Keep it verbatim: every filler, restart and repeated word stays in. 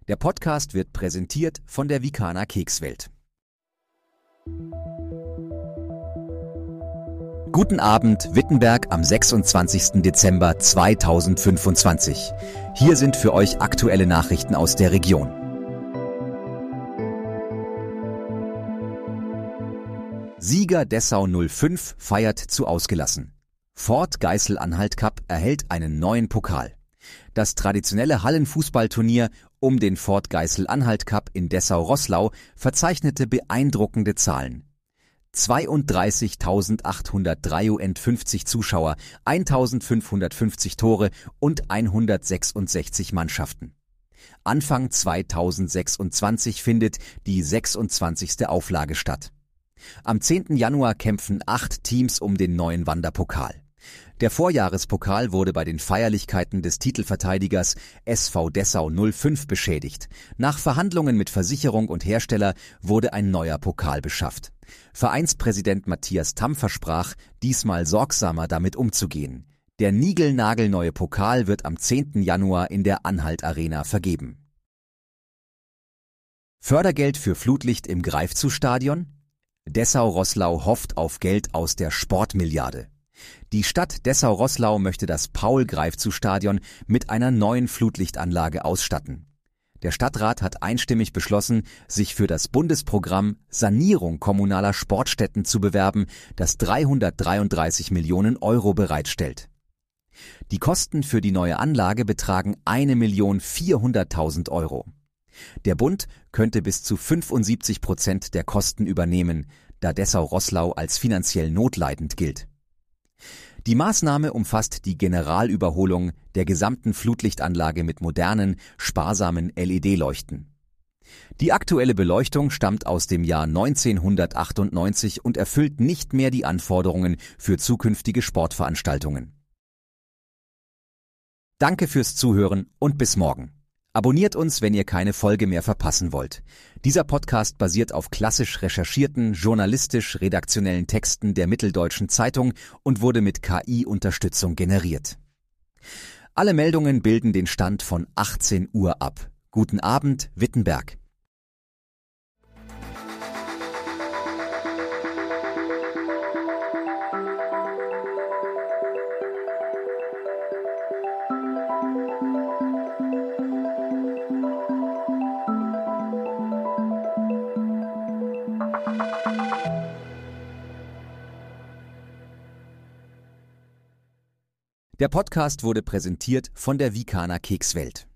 Der Podcast wird präsentiert von der Vikana Kekswelt. Guten Abend, Wittenberg am sechsundzwanzigsten Dezember zweitausendfünfundzwanzig. Hier sind für euch aktuelle Nachrichten aus der Region. Sieger Dessau null fünf feiert zu ausgelassen. Ford Geißel-Anhalt Cup erhält einen neuen Pokal. Das traditionelle Hallenfußballturnier um den Ford Geißel-Anhalt Cup in Dessau-Roßlau verzeichnete beeindruckende Zahlen. zweiunddreißigtausendachthundertdreiundfünfzig Zuschauer, eintausendfünfhundertfünfzig Tore und hundertsechsundsechzig Mannschaften. Anfang zweitausendsechsundzwanzig findet die sechsundzwanzigste Auflage statt. Am zehnten Januar kämpfen acht Teams um den neuen Wanderpokal. Der Vorjahrespokal wurde bei den Feierlichkeiten des Titelverteidigers S V Dessau null fünf beschädigt. Nach Verhandlungen mit Versicherung und Hersteller wurde ein neuer Pokal beschafft. Vereinspräsident Matthias Tamm versprach, diesmal sorgsamer damit umzugehen. Der niegelnagelneue Pokal wird am zehnten Januar in der Anhalt Arena vergeben. Fördergeld für Flutlicht im Greifzu-Stadion? Dessau-Roßlau hofft auf Geld aus der Sportmilliarde. Die Stadt Dessau-Roßlau möchte das Paul-Greifzu-Stadion mit einer neuen Flutlichtanlage ausstatten. Der Stadtrat hat einstimmig beschlossen, sich für das Bundesprogramm Sanierung kommunaler Sportstätten zu bewerben, das dreihundertdreiunddreißig Millionen Euro bereitstellt. Die Kosten für die neue Anlage betragen eine Million vierhunderttausend Euro. Der Bund könnte bis zu fünfundsiebzig Prozent der Kosten übernehmen, da Dessau-Roßlau als finanziell notleidend gilt. Die Maßnahme umfasst die Generalüberholung der gesamten Flutlichtanlage mit modernen, sparsamen L E D-Leuchten. Die aktuelle Beleuchtung stammt aus dem Jahr neunzehnhundertachtundneunzig und erfüllt nicht mehr die Anforderungen für zukünftige Sportveranstaltungen. Danke fürs Zuhören und bis morgen. Abonniert uns, wenn ihr keine Folge mehr verpassen wollt. Dieser Podcast basiert auf klassisch recherchierten, journalistisch-redaktionellen Texten der Mitteldeutschen Zeitung und wurde mit K I-Unterstützung generiert. Alle Meldungen bilden den Stand von achtzehn Uhr ab. Guten Abend, Wittenberg. Der Podcast wurde präsentiert von der Vikana Kekswelt.